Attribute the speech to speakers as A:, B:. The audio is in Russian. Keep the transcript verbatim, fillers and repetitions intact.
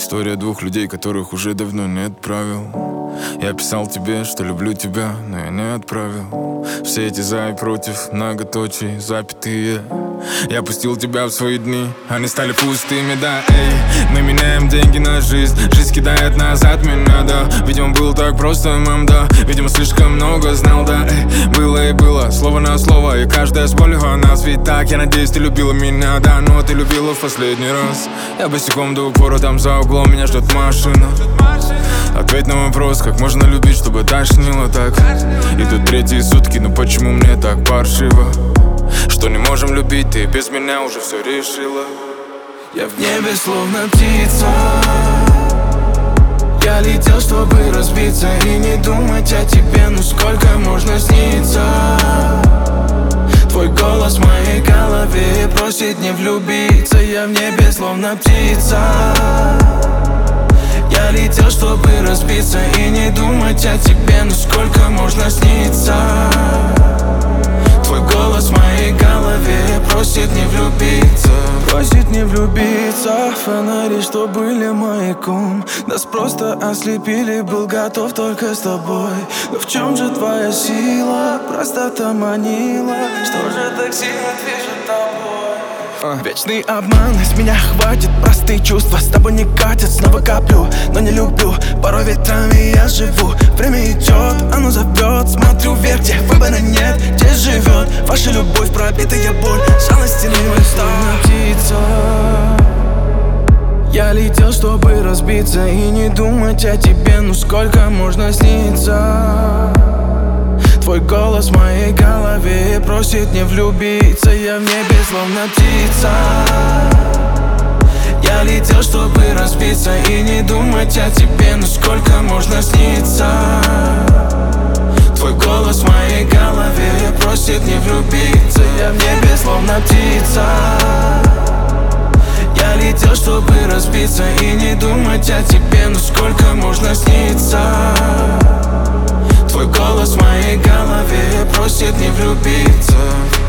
A: История двух людей, которых уже давно не отправил. Я писал тебе, что люблю тебя, но я не отправил. Все эти за и против, многоточие, запятые. Я пустил тебя в свои дни, они стали пустыми, да, эй. Мы меняем деньги на жизнь, жизнь кидает назад меня, да. Видимо, был так просто, мам, да. Видимо, слишком много знал, да, эй. Было и было, слово на слово, и каждая с болью о нас. Ведь так, я надеюсь, ты любила меня, да. Но ты любила в последний раз. Я босиком до упора, там за углом меня ждет машина. Ответь на вопрос, как можно любить, чтобы тошнило так. Идут третьи сутки, но почему мне так паршиво? Что не можем любить, ты без меня уже все решила.
B: Я в небе словно птица. Я летел, чтобы разбиться и не думать о тебе. Ну сколько можно сниться? Твой голос в моей голове просит не влюбиться. Я в небе словно птица. Я летел, чтобы разбиться и не думать о тебе. Ну сколько можно сниться? Твой голос в моей голове просит не влюбиться. Просит не влюбиться. Фонари, что были маяком, нас просто ослепили. Был готов только с тобой. Но в чем же твоя сила? Простота манила. Что же так сильно движет тобой? Вечный обман, из меня хватит. Простые чувства с тобой не катят. Снова коплю, но не люблю. Порой ветрами я живу. Время идет, оно зовет. Смотрю вверх, где выбора нет. Где живет ваша любовь, пробитая боль. Жалости не словно птица. Я летел, чтобы разбиться и не думать о тебе. Ну сколько можно сниться? Твой голос в моей голове просит не влюбиться. Я в небе словно птица. Я летел, чтобы разбиться и не думать о тебе. Ну сколько можно сниться? Твой голос в моей голове просит не влюбиться. Я в небе словно птица. Я летел, чтобы разбиться и не думать о тебе. Ну сколько можно сниться? Твой голос в моей голове просит не влюбиться.